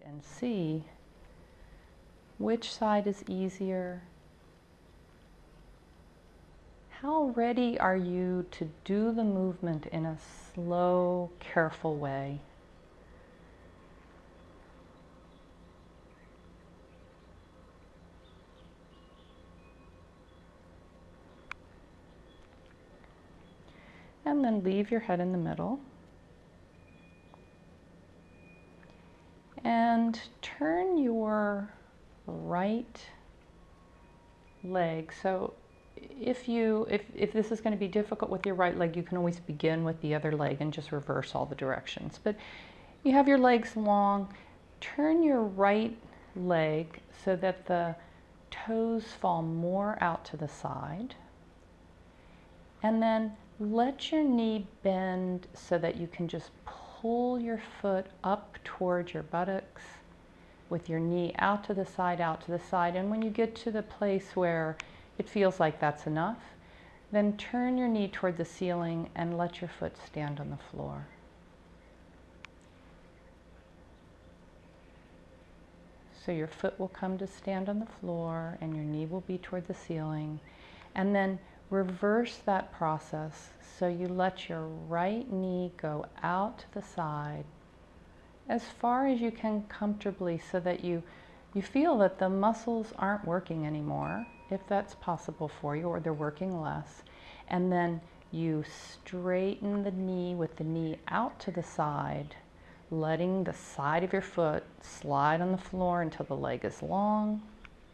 and see which side is easier. How ready are you to do the movement in a slow, careful way? And then leave your head in the middle. And turn your right leg. So if this is going to be difficult with your right leg, you can always begin with the other leg and just reverse all the directions. But you have your legs long. Turn your right leg so that the toes fall more out to the side. And then let your knee bend so that you can just pull your foot up towards your buttocks with your knee out to the side, out to the side. And when you get to the place where it feels like that's enough, then turn your knee toward the ceiling and let your foot stand on the floor. So your foot will come to stand on the floor and your knee will be toward the ceiling. And then reverse that process. So you let your right knee go out to the side as far as you can comfortably so that you feel that the muscles aren't working anymore, if that's possible for you, or they're working less. And then you straighten the knee with the knee out to the side, letting the side of your foot slide on the floor until the leg is long.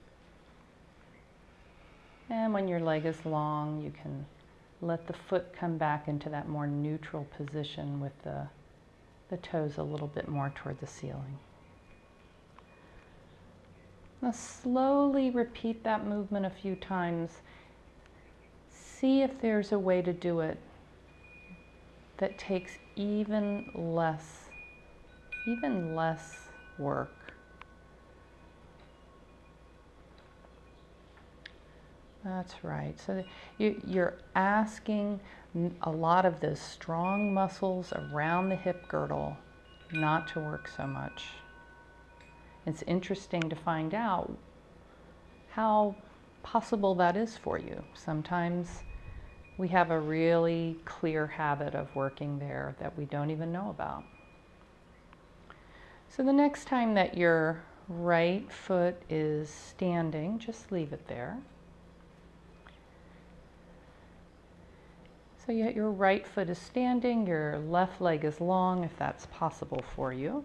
And when your leg is long, you can let the foot come back into that more neutral position with the toes a little bit more toward the ceiling. Now slowly repeat that movement a few times. See if there's a way to do it that takes even less work. That's right. So you're asking a lot of those strong muscles around the hip girdle not to work so much. It's interesting to find out how possible that is for you. Sometimes we have a really clear habit of working there that we don't even know about. So the next time that your right foot is standing, just leave it there. So your right foot is standing, your left leg is long, if that's possible for you.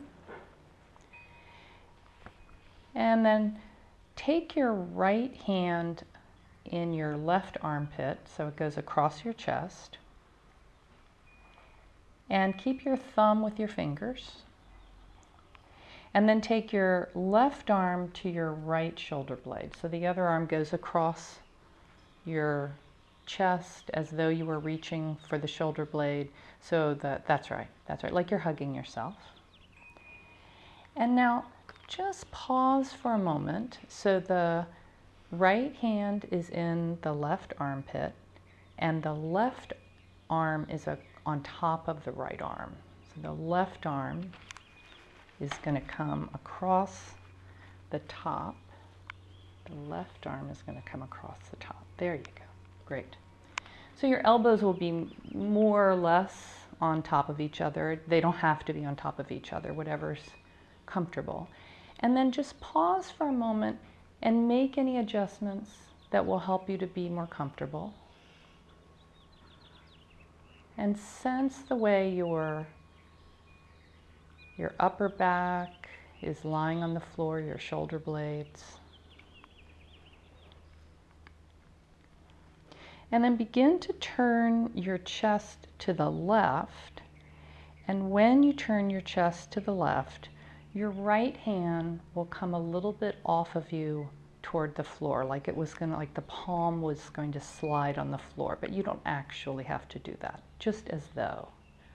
And then take your right hand in your left armpit, so it goes across your chest. And keep your thumb with your fingers. And then take your left arm to your right shoulder blade. So the other arm goes across your chest as though you were reaching for the shoulder blade. So that's right, like you're hugging yourself. And now just pause for a moment. So the right hand is in the left armpit and the left arm is on top of the right arm. So the left arm is going to come across the top. The left arm is going to come across the top. There you go. Great. So your elbows will be more or less on top of each other. They don't have to be on top of each other, whatever's comfortable. And then just pause for a moment and make any adjustments that will help you to be more comfortable. And sense the way your upper back is lying on the floor, your shoulder blades. And then begin to turn your chest to the left. And when you turn your chest to the left, your right hand will come a little bit off of you toward the floor, like the palm was going to slide on the floor, but you don't actually have to do that, just as though.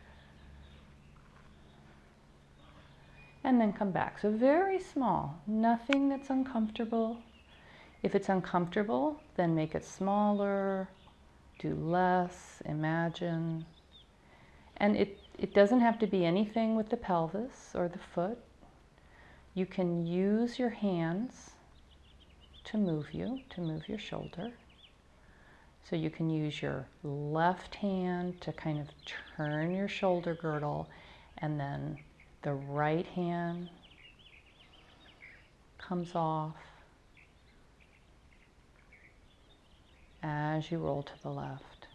And then come back. So very small, nothing that's uncomfortable. If it's uncomfortable, then make it smaller, do less, imagine. And it doesn't have to be anything with the pelvis or the foot. You can use your hands to move your shoulder. So you can use your left hand to kind of turn your shoulder girdle, and then the right hand comes off as you roll to the left.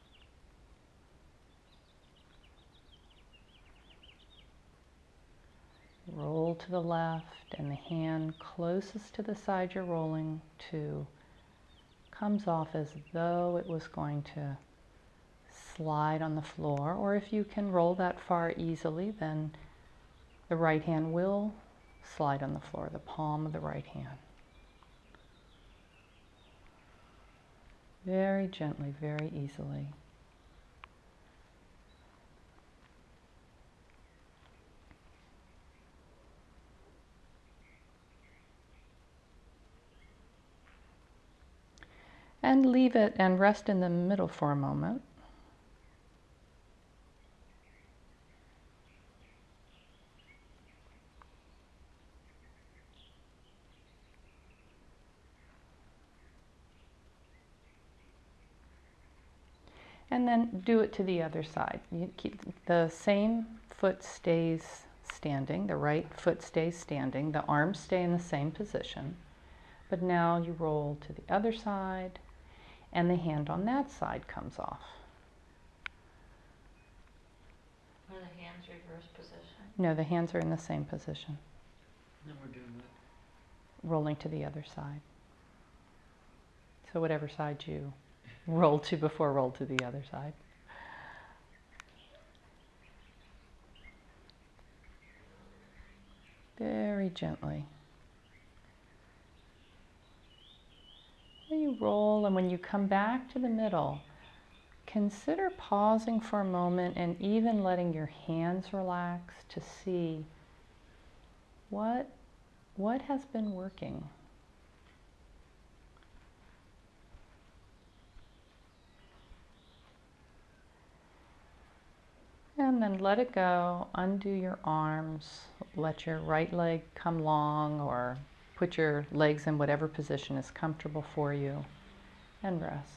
Roll to the left, and the hand closest to the side you're rolling to comes off as though it was going to slide on the floor. Or if you can roll that far easily, then the right hand will slide on the floor, the palm of the right hand. Very gently, very easily. And leave it and rest in the middle for a moment. And then do it to the other side. You keep the same foot stays standing, the right foot stays standing, the arms stay in the same position, but now you roll to the other side, and the hand on that side comes off. Are the hands reverse position? No, the hands are in the same position. Then we're doing what? Rolling to the other side. So whatever side you roll to before, roll to the other side. Very gently. Then you roll, and when you come back to the middle, consider pausing for a moment and even letting your hands relax to see what has been working. And then let it go, undo your arms, let your right leg come long, or put your legs in whatever position is comfortable for you, and rest.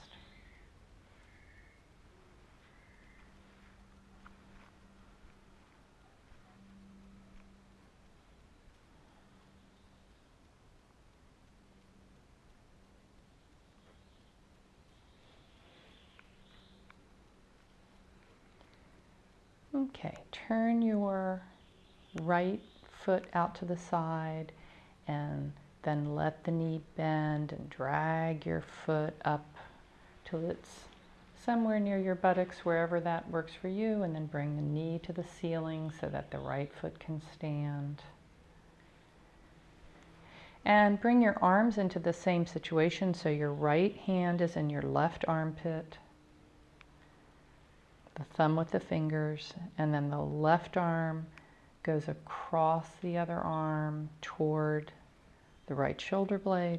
Okay, turn your right foot out to the side, and then let the knee bend and drag your foot up till it's somewhere near your buttocks, wherever that works for you, and then bring the knee to the ceiling so that the right foot can stand. And bring your arms into the same situation, so your right hand is in your left armpit, the thumb with the fingers, and then the left arm goes across the other arm toward the right shoulder blade.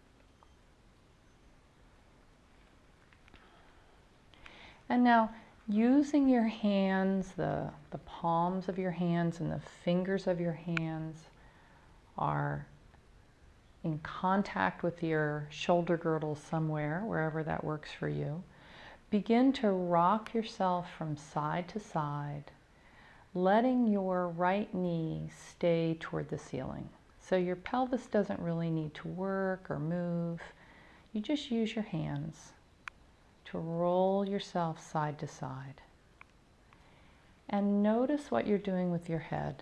And now, using your hands, the palms of your hands and the fingers of your hands are in contact with your shoulder girdle somewhere, wherever that works for you. Begin to rock yourself from side to side, letting your right knee stay toward the ceiling. So your pelvis doesn't really need to work or move. You just use your hands to roll yourself side to side. And notice what you're doing with your head.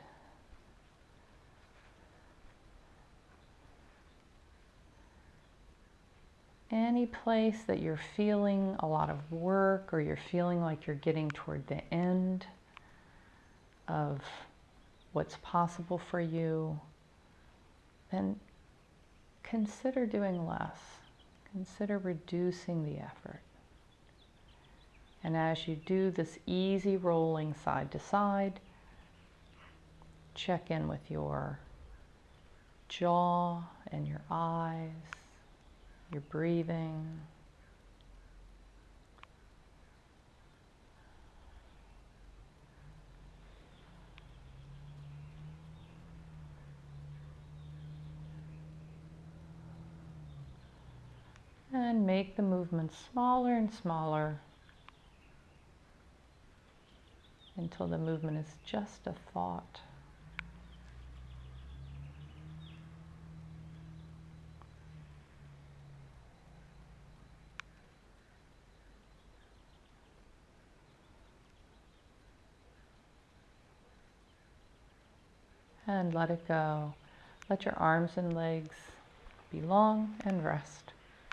Any place that you're feeling a lot of work, or you're feeling like you're getting toward the end of what's possible for you, then consider doing less. Consider reducing the effort. And as you do this easy rolling side to side, check in with your jaw and your eyes, your breathing. And make the movement smaller and smaller until the movement is just a thought. And let it go. Let your arms and legs be long and rest.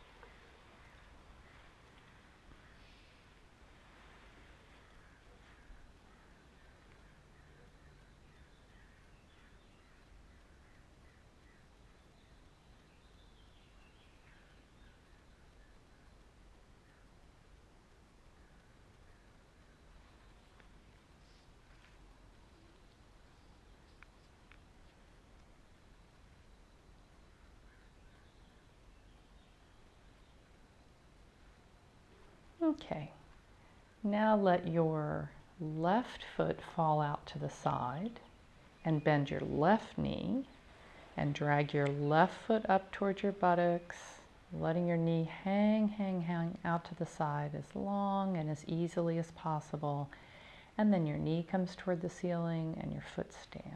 Okay, now let your left foot fall out to the side and bend your left knee and drag your left foot up towards your buttocks, letting your knee hang out to the side as long and as easily as possible. And then your knee comes toward the ceiling and your foot stands.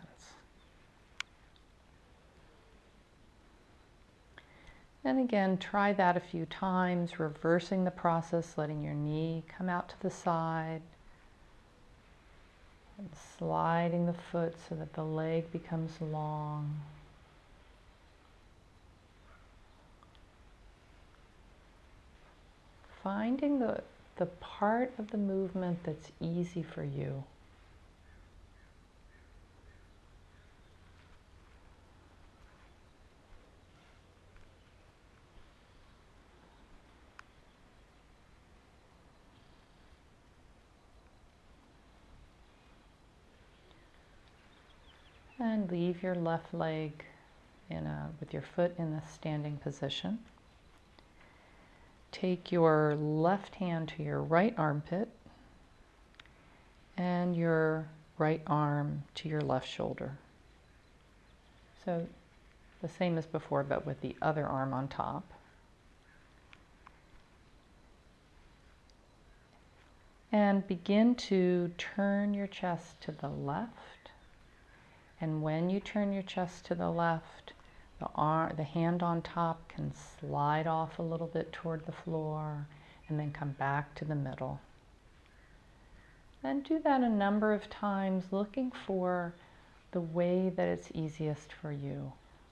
And again, try that a few times, reversing the process, letting your knee come out to the side and sliding the foot so that the leg becomes long. Finding the part of the movement that's easy for you. And leave your left leg with your foot in a standing position. Take your left hand to your right armpit and your right arm to your left shoulder. So the same as before, but with the other arm on top. And begin to turn your chest to the left. And when you turn your chest to the left, the hand on top can slide off a little bit toward the floor and then come back to the middle. And do that a number of times, looking for the way that it's easiest for you.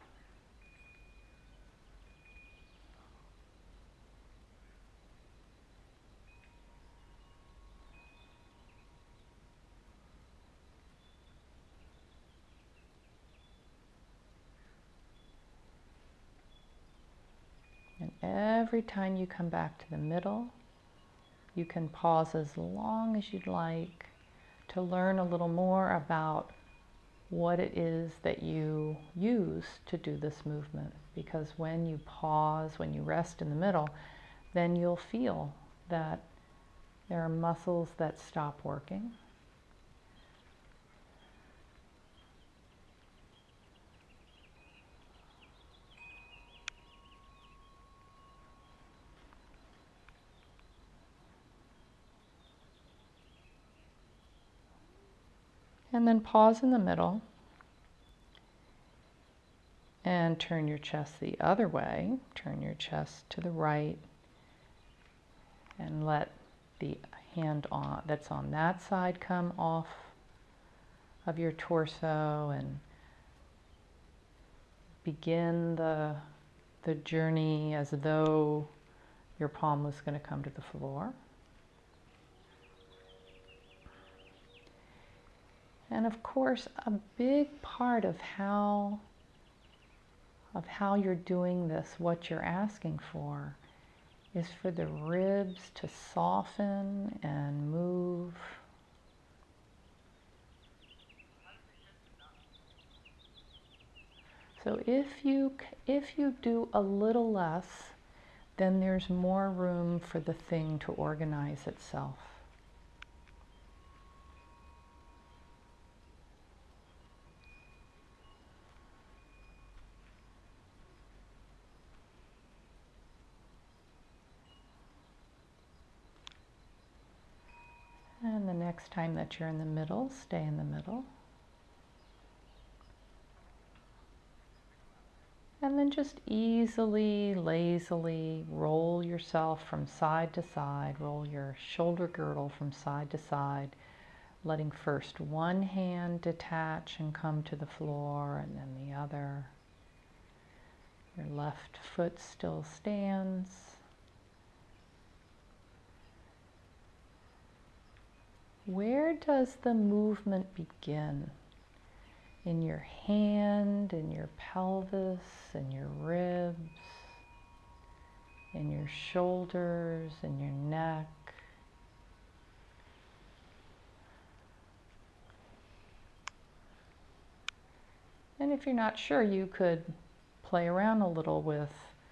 And every time you come back to the middle, you can pause as long as you'd like to learn a little more about what it is that you use to do this movement. Because when you pause, when you rest in the middle, then you'll feel that there are muscles that stop working. And then pause in the middle and turn your chest the other way. Turn your chest to the right and let the hand that's on that side come off of your torso and begin the journey as though your palm was going to come to the floor. And of course, a big part of how you're doing this, what you're asking for, is for the ribs to soften and move. So if you do a little less, then there's more room for the thing to organize itself. next time that you're in the middle, stay in the middle. And then just easily, lazily roll yourself from side to side. Roll your shoulder girdle from side to side, letting first one hand detach and come to the floor, and then the other. Your left foot still stands. Where does the movement begin? In your hand, in your pelvis, in your ribs, in your shoulders, in your neck. And if you're not sure, you could play around a little with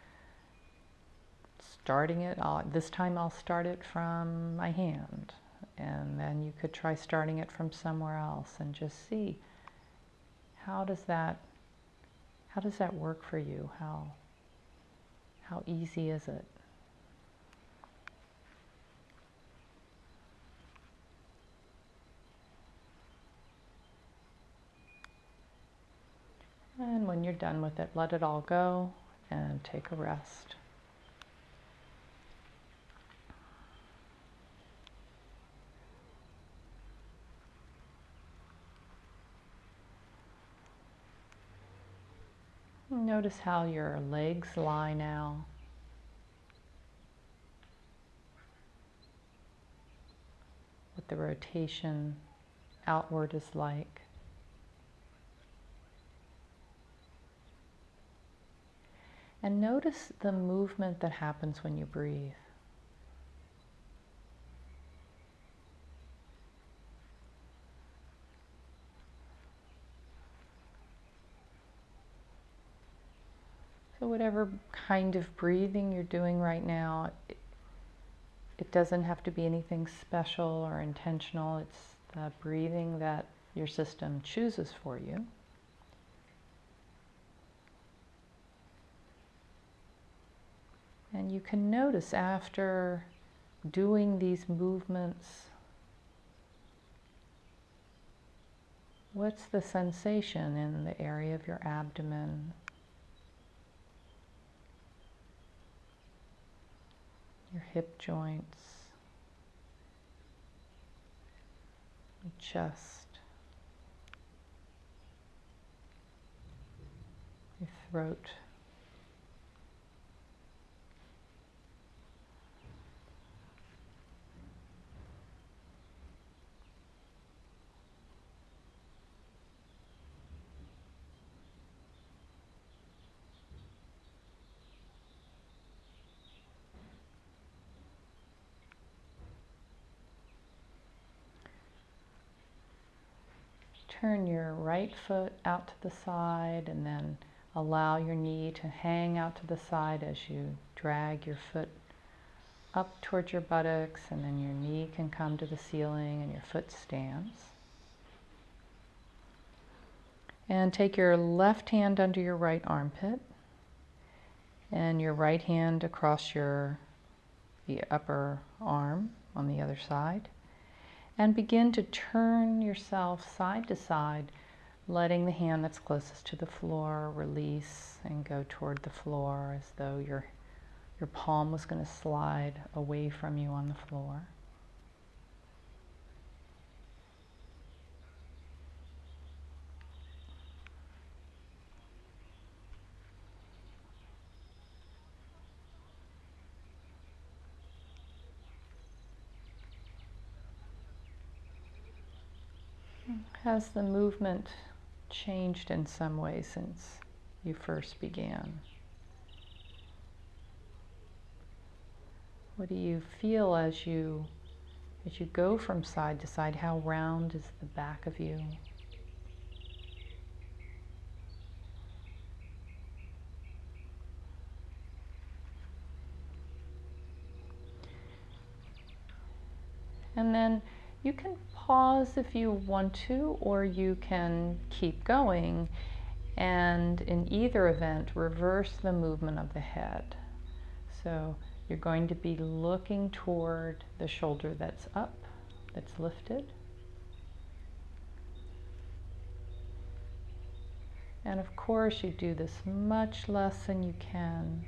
starting it. This time I'll start it from my hand, and then you could try starting it from somewhere else and just see how does that work for you? How easy is it? And when you're done with it, let it all go and take a rest. Notice how your legs lie now. What the rotation outward is like. And notice the movement that happens when you breathe. So whatever kind of breathing you're doing right now, it doesn't have to be anything special or intentional. It's the breathing that your system chooses for you. And you can notice after doing these movements, what's the sensation in the area of your abdomen? Your hip joints, your chest, your throat. Turn your right foot out to the side and then allow your knee to hang out to the side as you drag your foot up towards your buttocks, and then your knee can come to the ceiling and your foot stands. And take your left hand under your right armpit and your right hand across the upper arm on the other side. And begin to turn yourself side to side, letting the hand that's closest to the floor release and go toward the floor as though your palm was going to slide away from you on the floor. Has the movement changed in some way since you first began? What do you feel as you go from side to side? How round is the back of you? And then you can pause if you want to, or you can keep going, and in either event, reverse the movement of the head. So you're going to be looking toward the shoulder that's up, that's lifted. And of course, you do this much less than you can.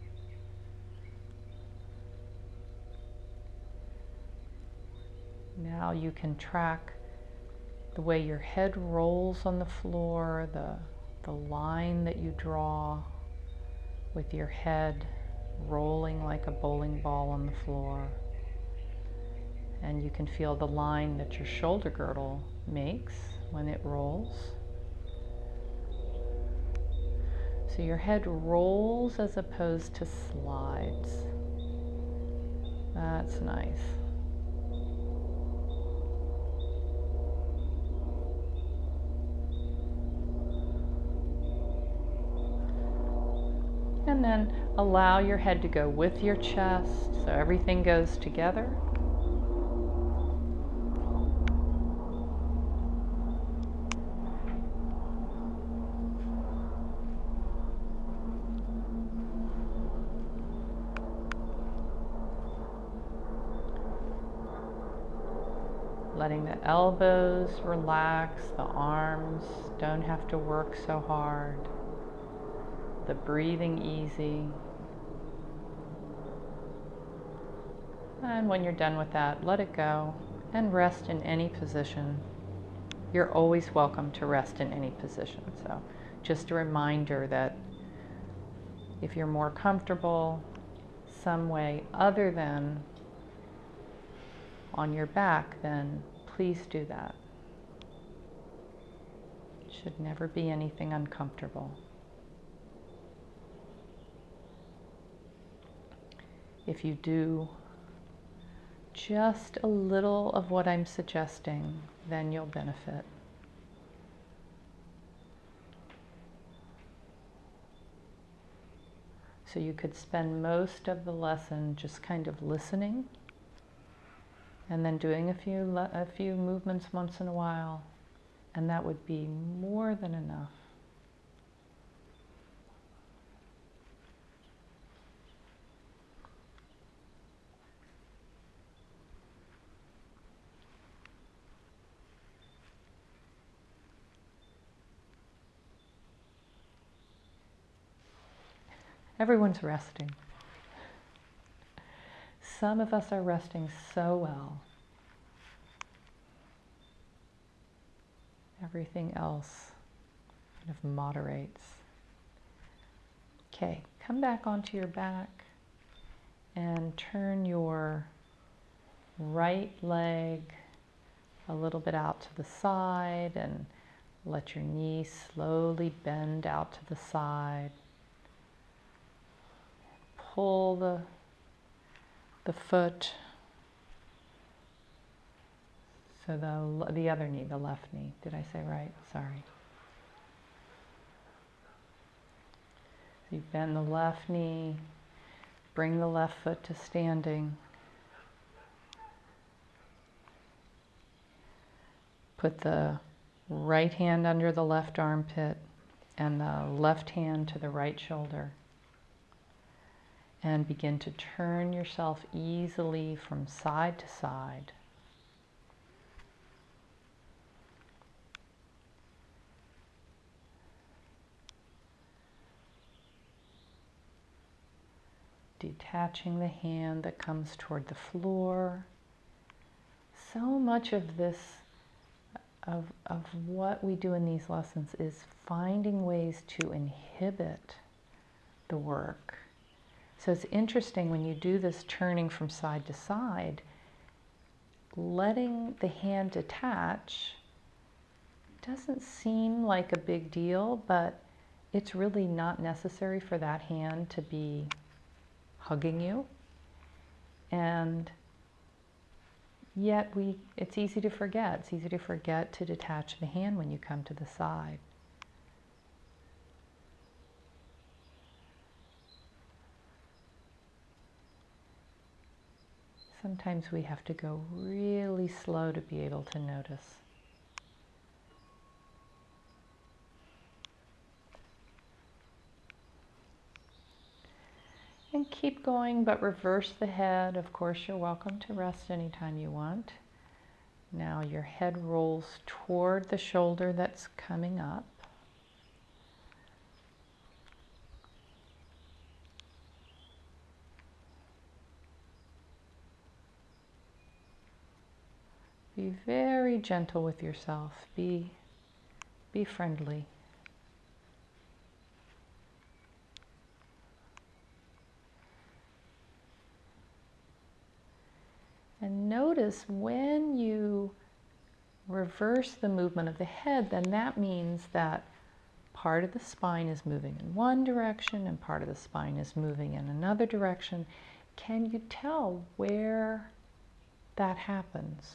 Now you can track the way your head rolls on the floor, the line that you draw with your head rolling like a bowling ball on the floor. And you can feel the line that your shoulder girdle makes when it rolls. So your head rolls as opposed to slides. That's nice. And then allow your head to go with your chest, so everything goes together. Letting the elbows relax, the arms don't have to work so hard, the breathing easy. And when you're done with that, let it go and rest in any position. You're always welcome to rest in any position. So just a reminder that if you're more comfortable some way other than on your back, then please do that. It should never be anything uncomfortable. If you do just a little of what I'm suggesting, then you'll benefit. So you could spend most of the lesson just kind of listening and then doing a few movements once in a while, and that would be more than enough. Everyone's resting. Some of us are resting so well. Everything else kind of moderates. Okay, come back onto your back and turn your right leg a little bit out to the side and let your knee slowly bend out to the side. Pull the foot, so the other knee, the left knee. Did I say right? Sorry. So you bend the left knee, bring the left foot to standing. Put the right hand under the left armpit and the left hand to the right shoulder. And begin to turn yourself easily from side to side. Detaching the hand that comes toward the floor. So much of this, of what we do in these lessons is finding ways to inhibit the work. So it's interesting when you do this turning from side to side, letting the hand detach doesn't seem like a big deal, but it's really not necessary for that hand to be hugging you. And yet it's easy to forget. It's easy to forget to detach the hand when you come to the side. Sometimes we have to go really slow to be able to notice. And keep going, but reverse the head. Of course, you're welcome to rest anytime you want. Now your head rolls toward the shoulder that's coming up. Be very gentle with yourself. Be friendly. And notice when you reverse the movement of the head, then that means that part of the spine is moving in one direction and part of the spine is moving in another direction. Can you tell where that happens?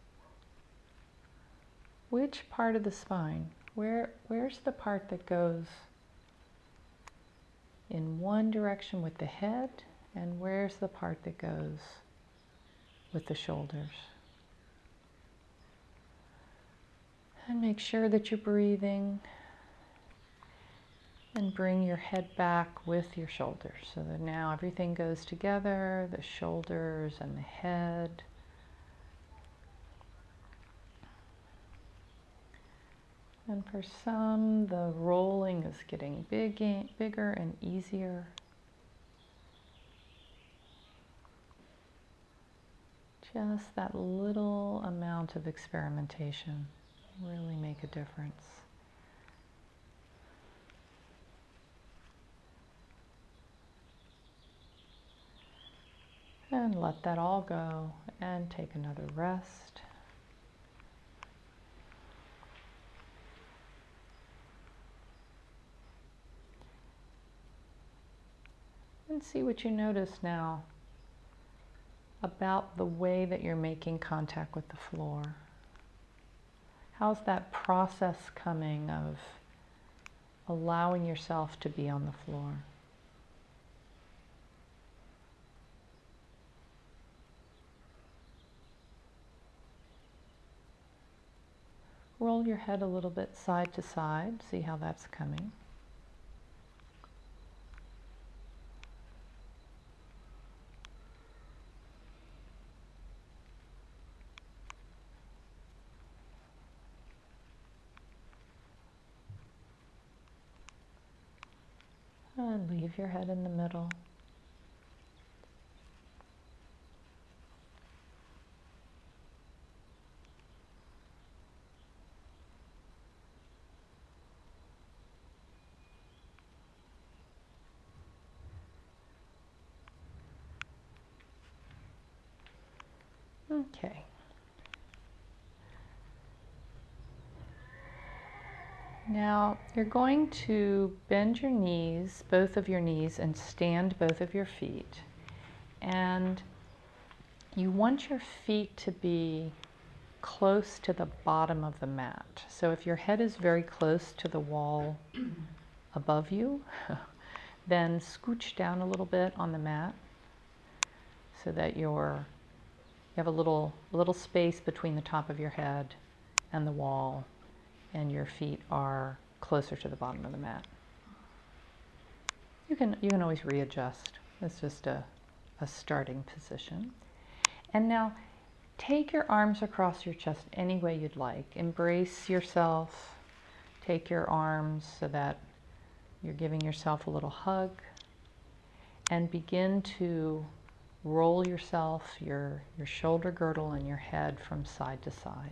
Which part of the spine? Where's the part that goes in one direction with the head, and where's the part that goes with the shoulders? And make sure that you're breathing, and bring your head back with your shoulders so that now everything goes together, the shoulders and the head. And for some, the rolling is getting bigger and easier. Just that little amount of experimentation really make a difference. And let that all go and take another rest. And see what you notice now about the way that you're making contact with the floor. How's that process coming of allowing yourself to be on the floor? Roll your head a little bit side to side, see how that's coming. And leave your head in the middle. Okay. Now you're going to bend your knees, both of your knees, and stand both of your feet. And you want your feet to be close to the bottom of the mat. So if your head is very close to the wall above you, then scooch down a little bit on the mat so that you have a little space between the top of your head and the wall, and your feet are closer to the bottom of the mat. You can always readjust. It's just a starting position. And now take your arms across your chest any way you'd like. Embrace yourself. Take your arms so that you're giving yourself a little hug, and begin to roll yourself, your shoulder girdle and your head from side to side.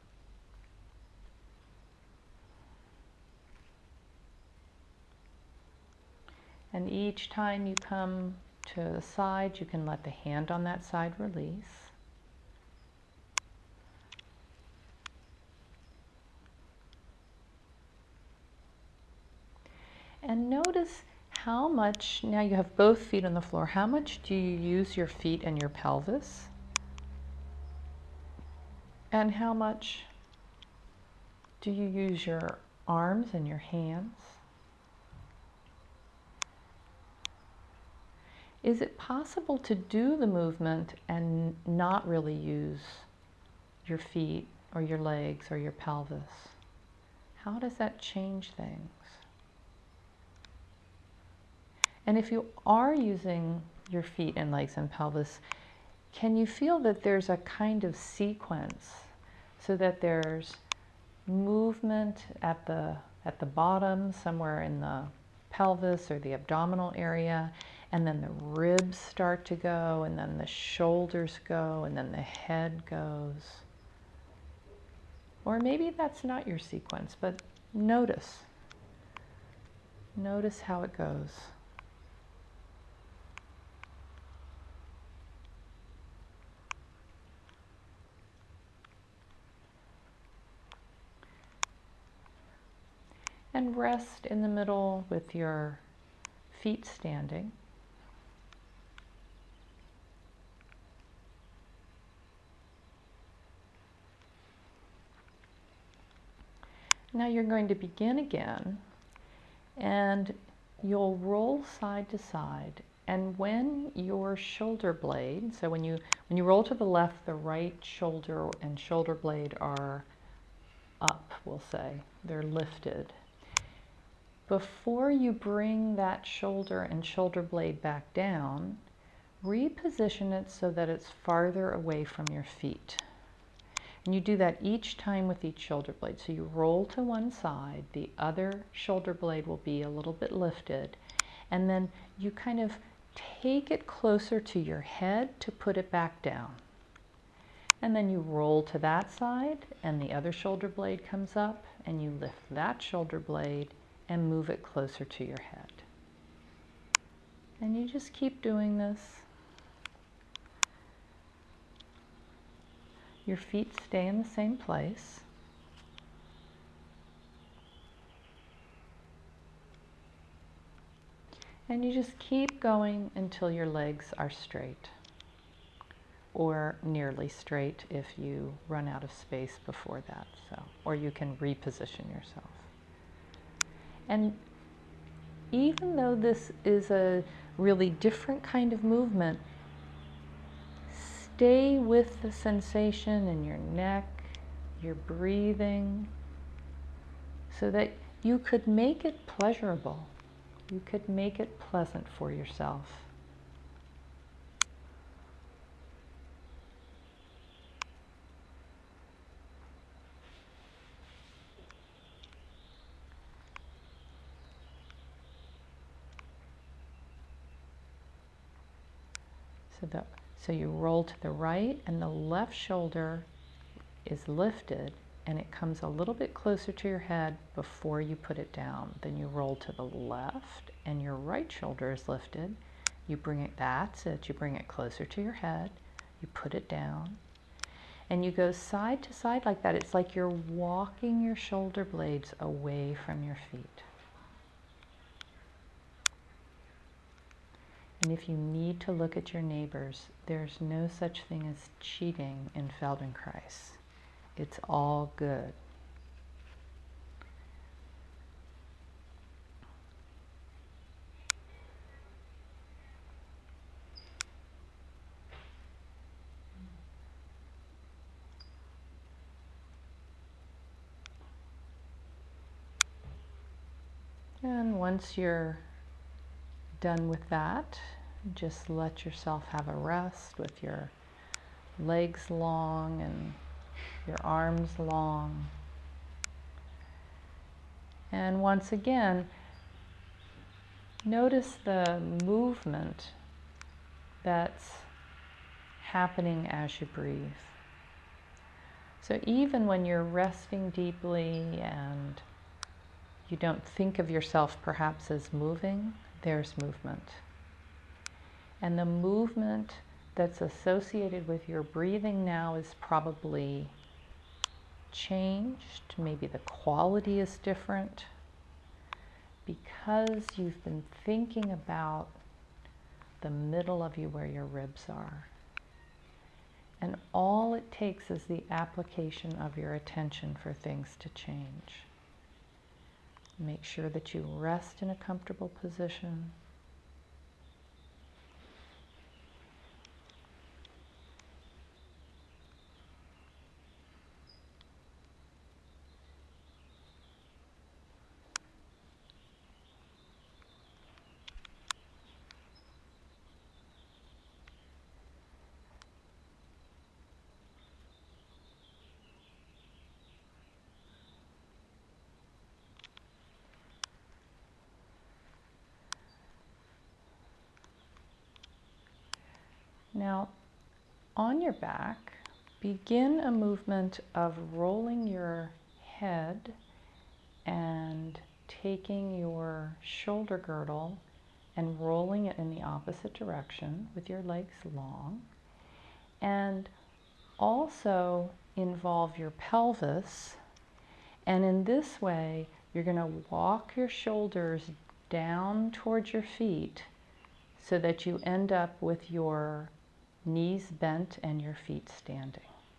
And each time you come to the side, you can let the hand on that side release. And notice how much, now you have both feet on the floor, how much do you use your feet and your pelvis? And how much do you use your arms and your hands? Is it possible to do the movement and not really use your feet or your legs or your pelvis? How does that change things? And if you are using your feet and legs and pelvis, can you feel that there's a kind of sequence so that there's movement at the bottom, somewhere in the pelvis or the abdominal area, and then the ribs start to go, and then the shoulders go, and then the head goes? Or maybe that's not your sequence, but notice. Notice how it goes. And rest in the middle with your feet standing. Now you're going to begin again, and you'll roll side to side. And when your shoulder blade, so when you roll to the left, the right shoulder and shoulder blade are up, we'll say. They're lifted. Before you bring that shoulder and shoulder blade back down, reposition it so that it's farther away from your feet. And you do that each time with each shoulder blade. So you roll to one side, the other shoulder blade will be a little bit lifted, and then you kind of take it closer to your head to put it back down. And then you roll to that side, and the other shoulder blade comes up, and you lift that shoulder blade and move it closer to your head. And you just keep doing this. Your feet stay in the same place. And you just keep going until your legs are straight, or nearly straight if you run out of space before that, or you can reposition yourself. And even though this is a really different kind of movement, stay with the sensation in your neck, your breathing, so that you could make it pleasurable. You could make it pleasant for yourself. So you roll to the right, and the left shoulder is lifted, and it comes a little bit closer to your head before you put it down. Then you roll to the left, and your right shoulder is lifted. You bring it, that's it, you bring it closer to your head, you put it down, and you go side to side like that. It's like you're walking your shoulder blades away from your feet. And if you need to look at your neighbors, there's no such thing as cheating in Feldenkrais. It's all good. And once you're done with that, just let yourself have a rest with your legs long and your arms long. And once again, notice the movement that's happening as you breathe. So even when you're resting deeply and you don't think of yourself perhaps as moving, there's movement. And the movement that's associated with your breathing now is probably changed. Maybe the quality is different because you've been thinking about the middle of you where your ribs are. And all it takes is the application of your attention for things to change. Make sure that you rest in a comfortable position. Now, on your back, begin a movement of rolling your head and taking your shoulder girdle and rolling it in the opposite direction with your legs long. And also involve your pelvis. And in this way, you're going to walk your shoulders down towards your feet so that you end up with your knees bent and your feet standing.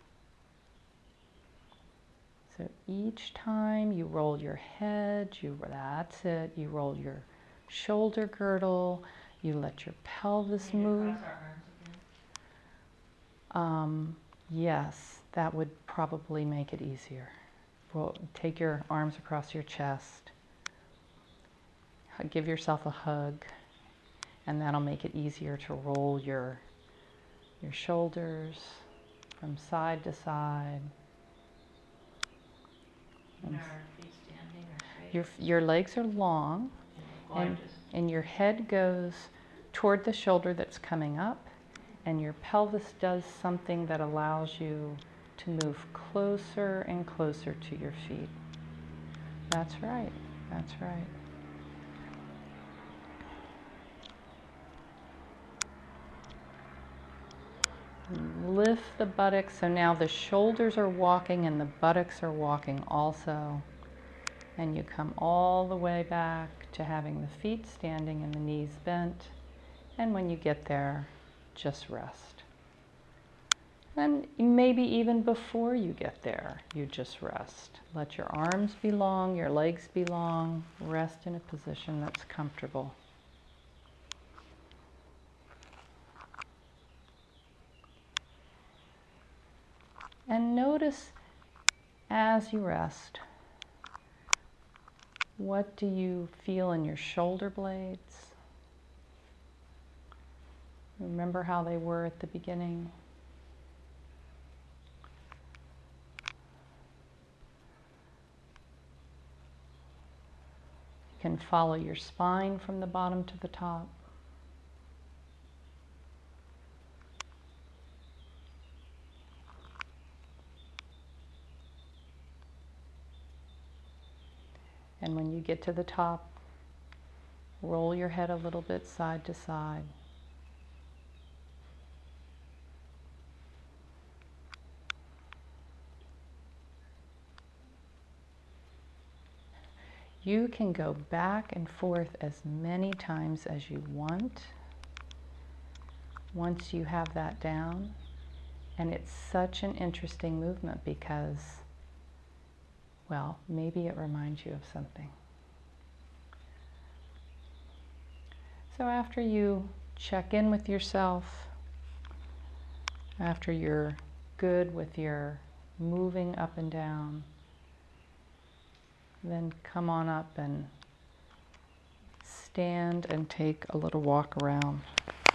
So each time you roll your head, that's it, you roll your shoulder girdle, you let your pelvis move. Cross our arms again. Yes, that would probably make it easier. Take your arms across your chest, give yourself a hug, and that'll make it easier to roll your shoulders from side to side. And our feet standing or straight. Your legs are long, Gorgeous. and your head goes toward the shoulder that's coming up, and your pelvis does something that allows you to move closer and closer to your feet. That's right. That's right. Lift the buttocks. So now the shoulders are walking and the buttocks are walking also. And you come all the way back to having the feet standing and the knees bent. And when you get there, just rest. And maybe even before you get there, you just rest. Let your arms be long, your legs be long. Rest in a position that's comfortable. And notice as you rest, what do you feel in your shoulder blades? Remember how they were at the beginning? You can follow your spine from the bottom to the top. And when you get to the top, roll your head a little bit side to side. You can go back and forth as many times as you want once you have that down. And it's such an interesting movement because, well, maybe it reminds you of something. So after you check in with yourself, after you're good with your moving up and down, then come on up and stand and take a little walk around.